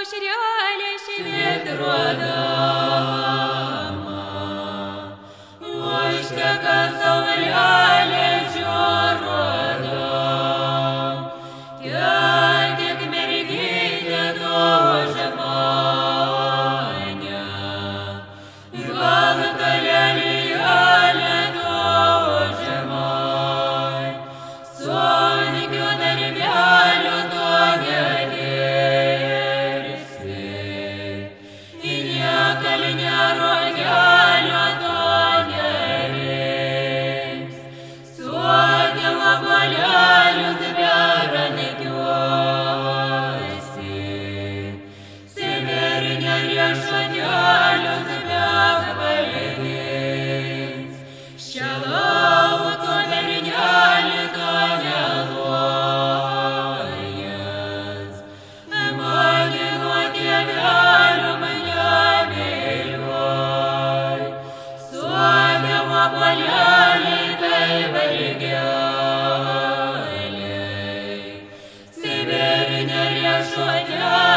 aušrelė šįmet rodama, užteka saulelė žiūroda, tiek mergytė dožė mane, gal talelėlė dožė man, sunkiu darbeliu to nedirsi, niekalnė rogelio to nereiks, suodėmo bolelius berankiuosi, Sibirine riešutėlius bevalgys, šią lauko bernelį to nelojas, mane nuo tėvelių mane vėlioj, suodėmo boleliai tai vargeliai, Sibirine riešutėliai